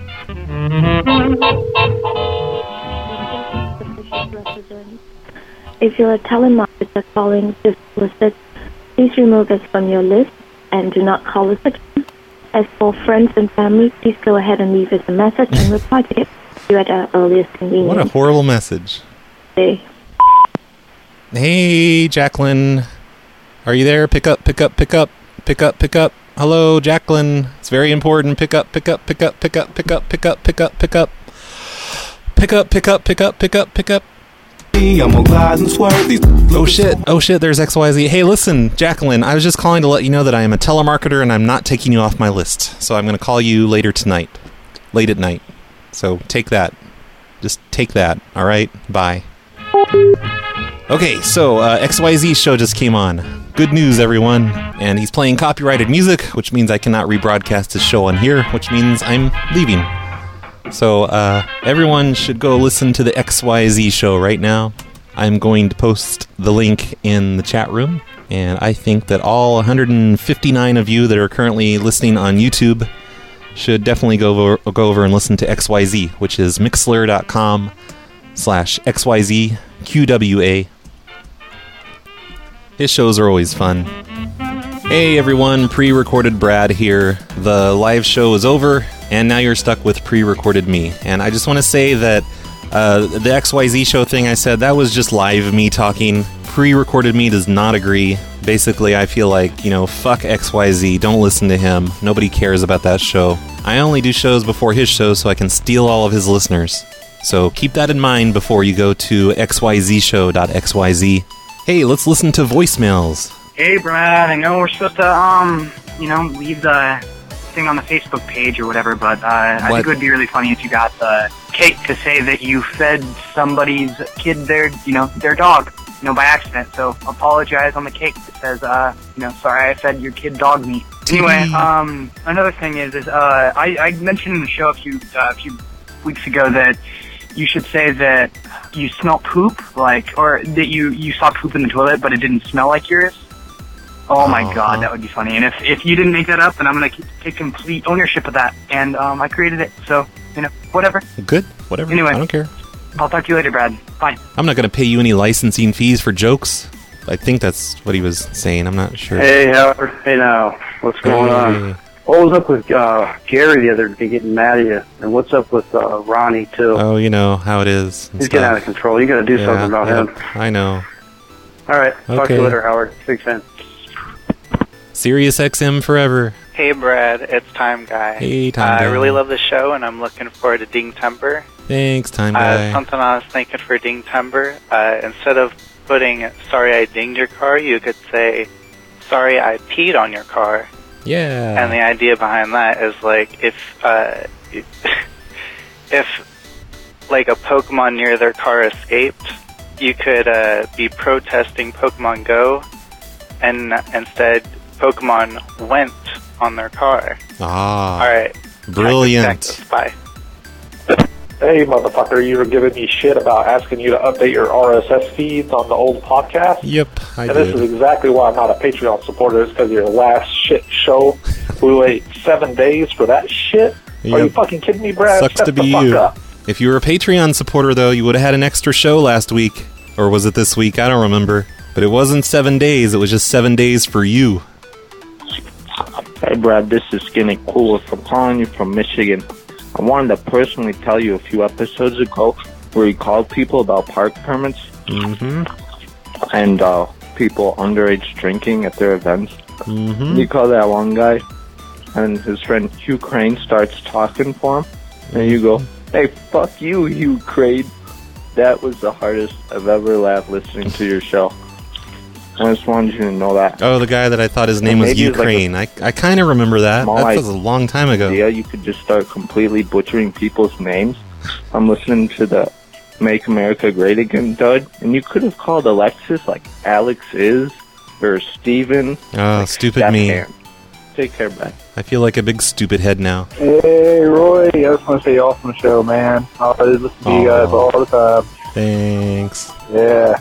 If you're a telemarketer calling to solicit, please remove us from your list and do not call us again. As for friends and family, please go ahead and leave us a message and reply to it at our earliest convenience. What a horrible message. Hey, Jacqueline. Are you there? Pick up. Hello, Jacqueline. It's very important. Pick up. Pick up. Pick up. Pick up. Pick up. Pick up. Pick up. Pick up. Pick up. Pick up. Pick up. Pick up. Pick up. I'm gonna glide and swerve these. Oh shit. Oh shit. There's XYZ. Hey, listen, Jacqueline. I was just calling to let you know that I am a telemarketer and I'm not taking you off my list. So I'm gonna call you later tonight, late at night. So take that. Just take that. All right. Bye. Okay. So XYZ show just came on. Good news, everyone. And he's playing copyrighted music, which means I cannot rebroadcast his show on here, which means I'm leaving. So, everyone should go listen to the XYZ show right now. I'm going to post the link in the chat room, and I think that all 159 of you that are currently listening on YouTube should definitely go over and listen to XYZ, which is mixler.com/XYZQWA. His shows are always fun. Hey everyone, pre-recorded Brad here. The live show is over, and now you're stuck with pre-recorded me. And I just want to say that the XYZ show thing I said, that was just live me talking. Pre-recorded me does not agree. Basically, I feel like, fuck XYZ, don't listen to him. Nobody cares about that show. I only do shows before his show so I can steal all of his listeners. So keep that in mind before you go to xyzshow.xyz. Hey, let's listen to voicemails. Hey, Brad, I know we're supposed to, leave the thing on the Facebook page or whatever, but I think it would be really funny if you got Kate to say that you fed somebody's kid their dog, by accident. So apologize on the cake that says, sorry I fed your kid dog meat. Anyway, another thing is I mentioned in the show a few weeks ago that you should say that you smell poop, or that you saw poop in the toilet, but it didn't smell like yours. Oh my god, that would be funny. And if you didn't make that up, then I'm going to take complete ownership of that. And I created it, so, whatever. Good, whatever. Anyway, I don't care. I'll talk to you later, Brad. Bye. I'm not going to pay you any licensing fees for jokes. I think that's what he was saying. I'm not sure. Hey, Howard. Hey, now. What's going on? What was up with Gary the other day getting mad at you? And what's up with Ronnie, too? Oh, you know how it is. He's getting out of control. You got to do something about him. I know. All right. Talk to you later, Howard. Big fan. Sirius XM forever. Hey, Brad. It's Time Guy. Hey, Time Guy. I really love the show, and I'm looking forward to Ding Timber. Thanks, Time Guy. Something I was thinking for Ding Timber, instead of putting, sorry I dinged your car, you could say, sorry I peed on your car. Yeah. And the idea behind that is, if a Pokemon near their car escaped, you could be protesting Pokemon Go, and instead Pokemon went on their car. Ah. All right. Brilliant. Bye. Hey, motherfucker, you were giving me shit about asking you to update your RSS feeds on the old podcast? Yep, I did. And this is exactly why I'm not a Patreon supporter, is because your last shit show, we wait 7 days for that shit? Yep. Are you fucking kidding me, Brad? Sucks to be you. If you were a Patreon supporter, though, you would have had an extra show last week. Or was it this week? I don't remember. But it wasn't 7 days, it was just 7 days for you. Hey, Brad, this is Skinny Cool. I'm calling you from Michigan. I wanted to personally tell you a few episodes ago where you called people about park permits and people underage drinking at their events. You call that one guy, and his friend Hugh Crane starts talking for him, and you go, hey, fuck you, Hugh Crane. That was the hardest I've ever laughed listening to your show. I just wanted you to know that. Oh, the guy that I thought his name was Ukraine. I kind of remember that. That was a long time ago. Yeah, you could just start completely butchering people's names. I'm listening to the Make America Great Again dud, and you could have called Alexis Alex is, or Steven. Oh, stupid me. Man. Take care, bye. I feel like a big stupid head now. Hey, Roy, I just want to say awesome show, man. I listen to you guys all the time. Thanks. Yeah.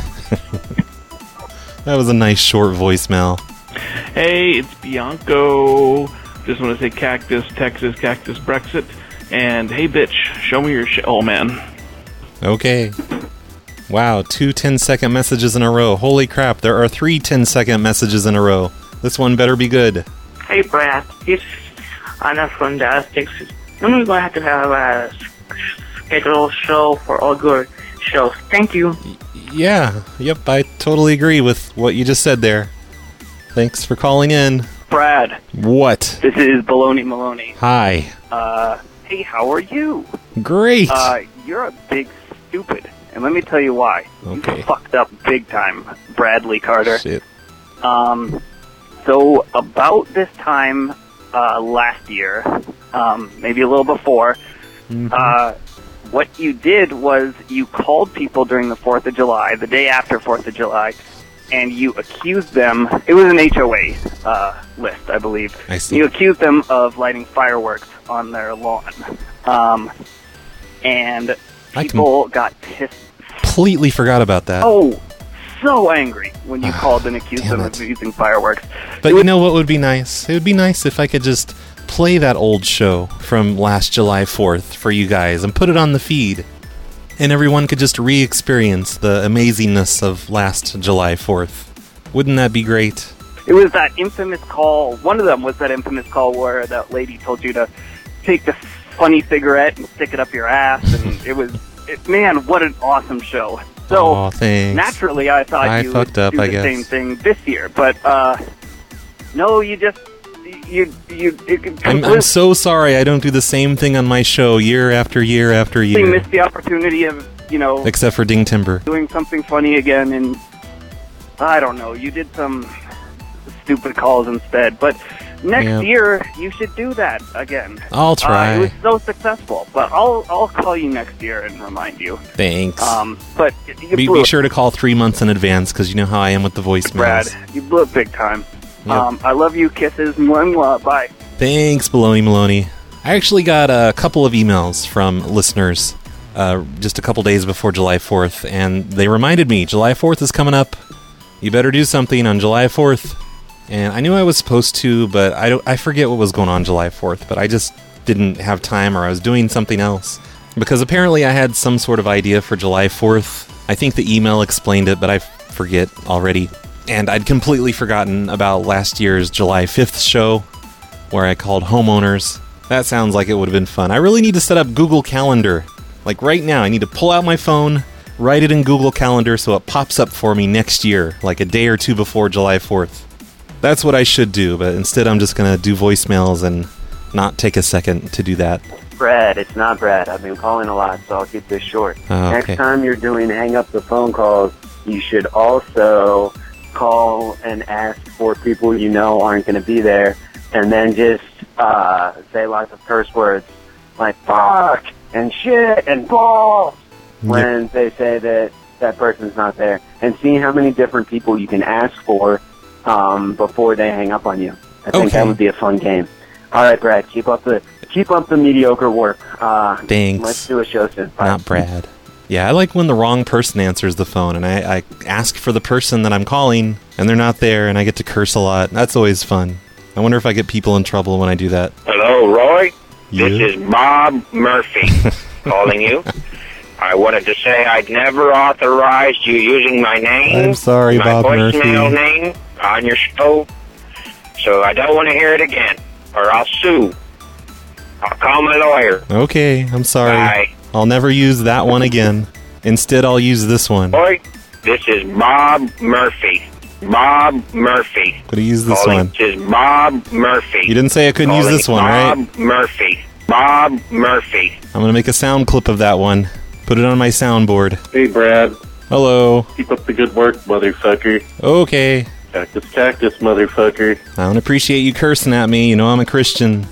That was a nice short voicemail. Hey, it's Bianco. Just want to say Cactus, Texas, Cactus, Brexit. And hey, bitch, show me your shit. Oh, man. Okay. Wow, 2 10-second messages in a row. Holy crap, there are 3 10-second messages in a row. This one better be good. Hey, Brad. It's Anna from Dallas, Texas. When are we going to have a scheduled show for all your shows? Thank you. Yeah, yep, I totally agree with what you just said there. Thanks for calling in. Brad. What? This is Baloney Maloney. Hi. Hey, how are you? Great. You're a big stupid, and let me tell you why. Okay. You fucked up big time, Bradley Carter. Shit. So about this time last year, maybe a little before, what you did was you called people during the 4th of July, the day after 4th of July, and you accused them, it was an HOA list, I believe. I see. You accused them of lighting fireworks on their lawn. And people got pissed. Completely forgot about that. Oh, so angry when you called and accused them of using fireworks. But you know what would be nice? It would be nice if I could just play that old show from last July 4th for you guys and put it on the feed. And everyone could just re-experience the amazingness of last July 4th. Wouldn't that be great? It was that infamous call. One of them was that infamous call where that lady told you to take the funny cigarette and stick it up your ass. And it was, man, what an awesome show. So thanks. Naturally, I thought you would fucked up, do I the guess. same thing this year. But no, you just... I'm so sorry I don't do the same thing on my show year after year after You year. missed the opportunity of, Except for Ding Timber. doing something funny again, and I don't know, you did some stupid calls instead. But next year, you should do that again. I'll try. It was so successful, but I'll call you next year and remind you. Thanks. But you blew Be it, sure to call 3 months in advance because you know how I am with the voicemails. Brad. You blew it big time. Yep. I love you. Kisses. Mwah, mwah. Bye. Thanks, Baloney Maloney. I actually got a couple of emails from listeners just a couple days before July 4th, and they reminded me, July 4th is coming up. You better do something on July 4th. And I knew I was supposed to, but I forget what was going on July 4th, but I just didn't have time, or I was doing something else. Because apparently I had some sort of idea for July 4th. I think the email explained it, but I forget already. And I'd completely forgotten about last year's July 5th show, where I called homeowners. That sounds like it would have been fun. I really need to set up Google Calendar. Like right now, I need to pull out my phone, write it in Google Calendar so it pops up for me next year, like a day or two before July 4th. That's what I should do, but instead I'm just going to do voicemails and not take a second to do that. Brad, it's not Brad. I've been calling a lot, so I'll keep this short. Oh, okay. Next time you're doing hang up the phone calls, you should also call and ask for people you know aren't going to be there, and then just say lots of curse words like fuck and shit and balls when they say that person's not there, and see how many different people you can ask for before they hang up on you. I think that would be a fun game. All right, Brad, keep up the mediocre work. Thanks. Let's do a show soon. Bye. Not Brad. Yeah, I like when the wrong person answers the phone, and I ask for the person that I'm calling, and they're not there, and I get to curse a lot. That's always fun. I wonder if I get people in trouble when I do that. Hello, Roy. This is Bob Murphy calling you. I wanted to say I'd never authorized you using my name. I'm sorry, Bob Murphy. My voicemail name on your show, so I don't want to hear it again, or I'll sue. I'll call my lawyer. Okay, I'm sorry. Bye. I'll never use that one again. Instead, I'll use this one. Roy, this is Bob Murphy. Bob Murphy. Could I use this calling. one? This is Bob Murphy. You didn't say I couldn't use this one, right? Bob Murphy. Bob Murphy. I'm going to make a sound clip of that one. Put it on my soundboard. Hey, Brad. Hello. Keep up the good work, motherfucker. Okay. Cactus, motherfucker. I don't appreciate you cursing at me. You know I'm a Christian.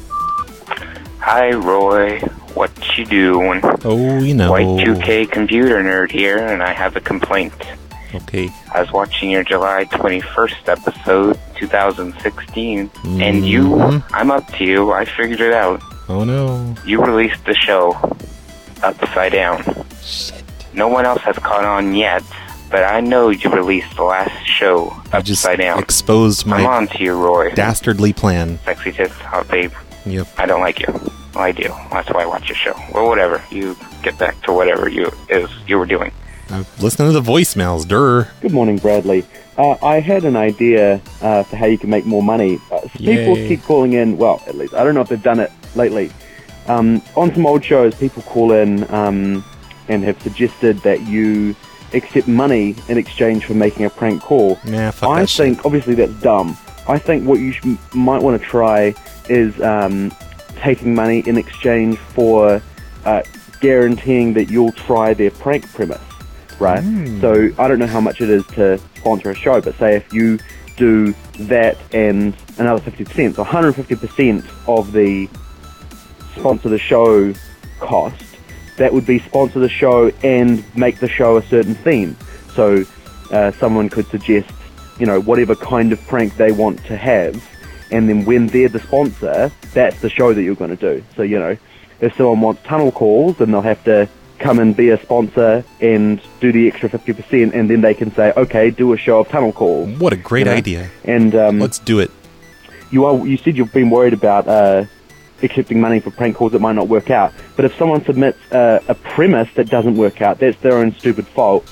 Hi, Roy. What you doing? Oh, you know. White 2K computer nerd here, and I have a complaint. Okay. I was watching your July 21st episode, 2016, and I'm up to you. I figured it out. Oh, no. You released the show upside down. Shit. No one else has caught on yet, but I know you released the last show upside down. Exposed my I'm on to you, Roy. dastardly plan. Sexy tits, hot babe. Yep. I don't like you. Well, I do. That's why I watch your show. Well, whatever. You get back to whatever you were doing. Listen to the voicemails, durr. Good morning, Bradley. I had an idea for how you can make more money. People keep calling in, well, at least, I don't know if they've done it lately. On some old shows, people call in and have suggested that you accept money in exchange for making a prank call. Nah, fuck I that think, obviously, that's dumb. I think what you might want to try is taking money in exchange for guaranteeing that you'll try their prank premise, right? So I don't know how much it is to sponsor a show, but say if you do that and another 50%, so 150% of the sponsor the show cost, that would be sponsor the show and make the show a certain theme. So someone could suggest, whatever kind of prank they want to have, and then when they're the sponsor, that's the show that you're going to do. So, if someone wants tunnel calls, then they'll have to come and be a sponsor and do the extra 50%, and then they can say, okay, do a show of tunnel calls. What a great idea. And let's do it. You said you've been worried about accepting money for prank calls that might not work out, but if someone submits a premise that doesn't work out, that's their own stupid fault.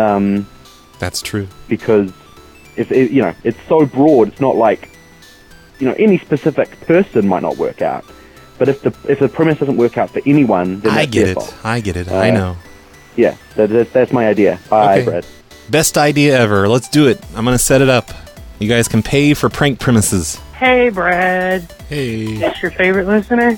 That's true. Because it's so broad. It's not like any specific person might not work out. But if the premise doesn't work out for anyone, then I that's get their it. fault. I get it. I know. Yeah, that's my idea. Bye, Brad. Best idea ever. Let's do it. I'm gonna set it up. You guys can pay for prank premises. Hey, Brad. Hey. That's your favorite listener?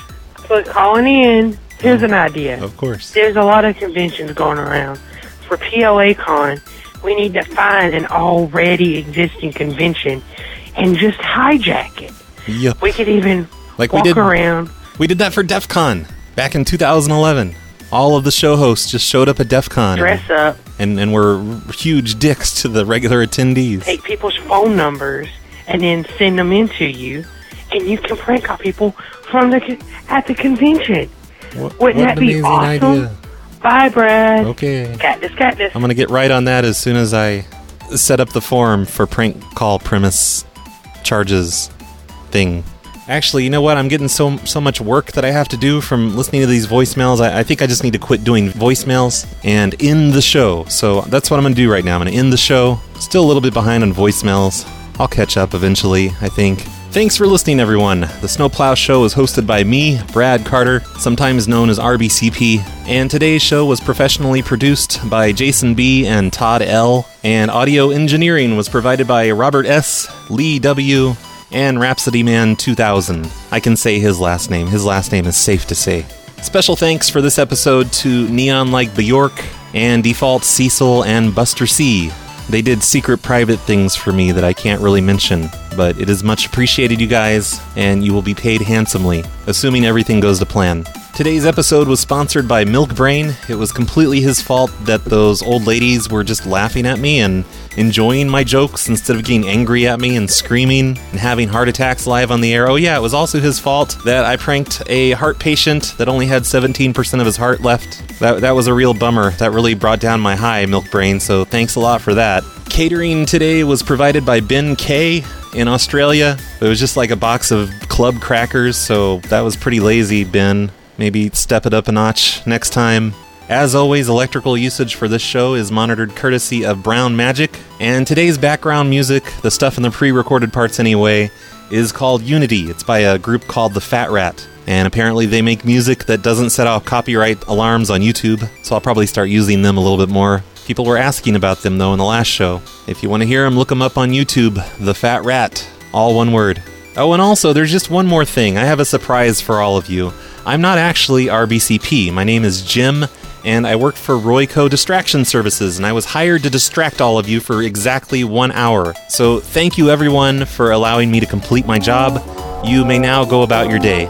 But calling in, here's an idea. Of course. There's a lot of conventions going around. For PLA Con, we need to find an already existing convention and just hijack it. Yep. We could even walk around. We did that for DEF CON back in 2011. All of the show hosts just showed up at DEF CON. Dress up. And were huge dicks to the regular attendees. Take people's phone numbers and then send them in to you, and you can prank call people from at the convention. Wouldn't that be awesome? Idea. Bye, Brad. Okay. Cactus. I'm going to get right on that as soon as I set up the form for prank call premise charges thing. Actually, you know what? I'm getting so much work that I have to do from listening to these voicemails. I think I just need to quit doing voicemails and end the show. So that's what I'm going to do right now. I'm going to end the show. Still a little bit behind on voicemails. I'll catch up eventually, I think. Thanks for listening, everyone. The Snowplow Show is hosted by me, Brad Carter, sometimes known as RBCP, and today's show was professionally produced by Jason B. and Todd L., and audio engineering was provided by Robert S., Lee W., and Rhapsody Man 2000. I can say his last name. His last name is safe to say. Special thanks for this episode to Neon Like Bjork, and Default Cecil, and Buster C. They did secret private things for me that I can't really mention, but it is much appreciated, you guys, and you will be paid handsomely, assuming everything goes to plan. Today's episode was sponsored by Milk Brain. It was completely his fault that those old ladies were just laughing at me and enjoying my jokes instead of getting angry at me and screaming and having heart attacks live on the air. Oh yeah, it was also his fault that I pranked a heart patient that only had 17% of his heart left. That was a real bummer. That really brought down my high, Milk Brain, so thanks a lot for that. Catering today was provided by Ben K in Australia. It was just like a box of club crackers, so that was pretty lazy, Ben. Maybe step it up a notch next time. As always, electrical usage for this show is monitored courtesy of Brown Magic, and today's background music, the stuff in the pre-recorded parts anyway, is called Unity. It's by a group called The Fat Rat, and apparently they make music that doesn't set off copyright alarms on YouTube, so I'll probably start using them a little bit more. People were asking about them, though, in the last show. If you want to hear them, look them up on YouTube. The Fat Rat. All one word. Oh, and also, there's just one more thing. I have a surprise for all of you. I'm not actually RBCP. My name is Jim, and I work for Royco Distraction Services, and I was hired to distract all of you for exactly 1 hour. So thank you, everyone, for allowing me to complete my job. You may now go about your day.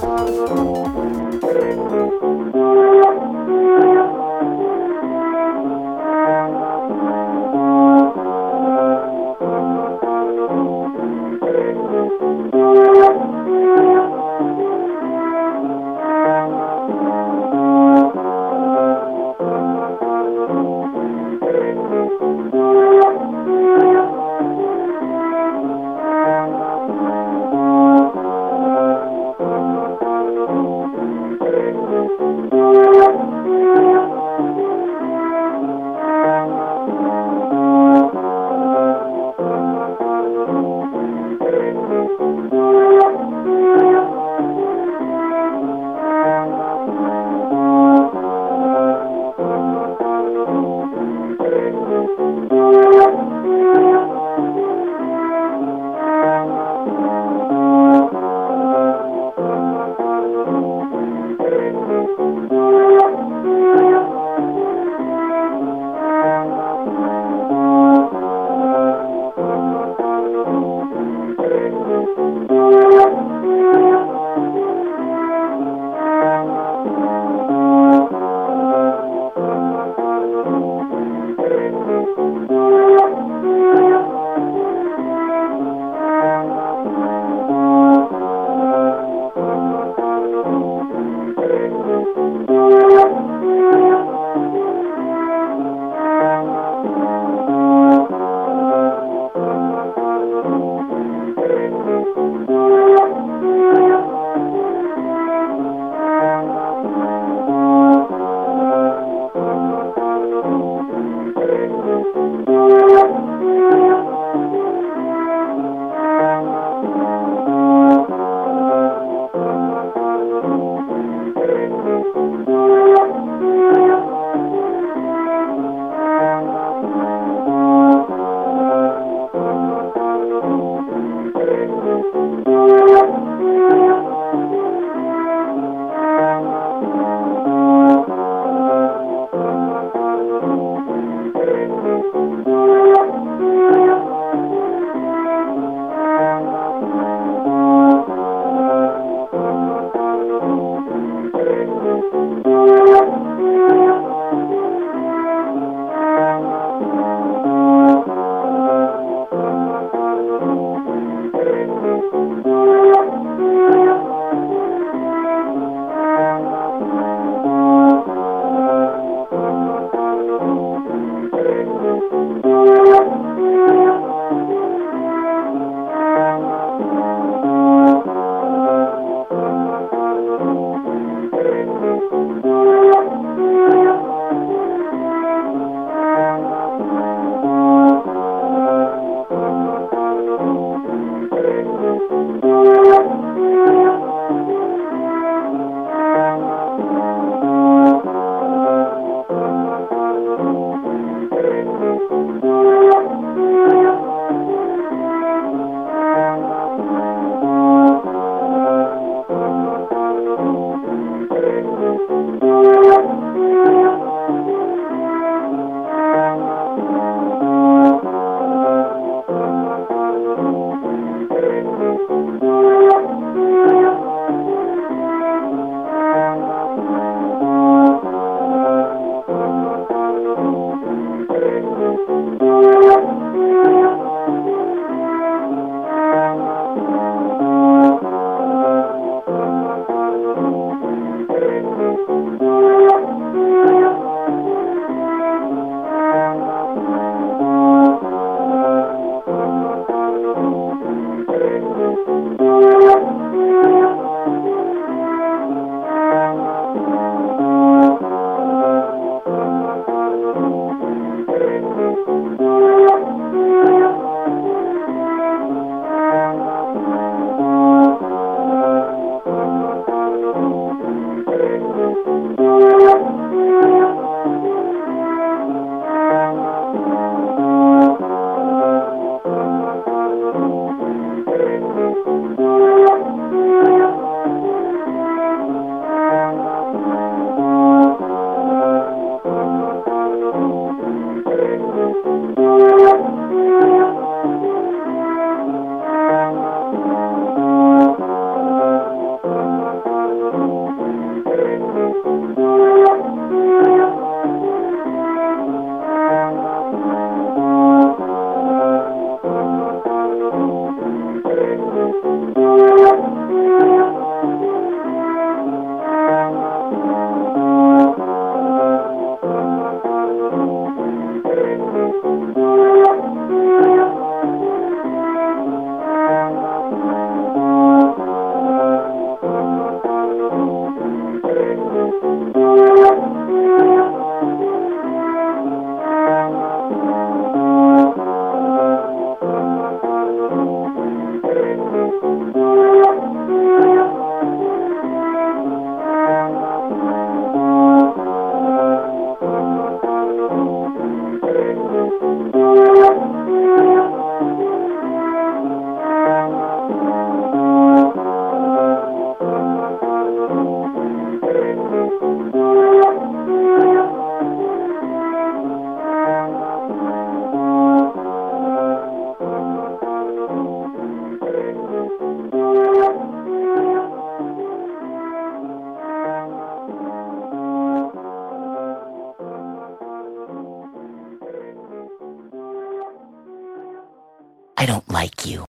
like you.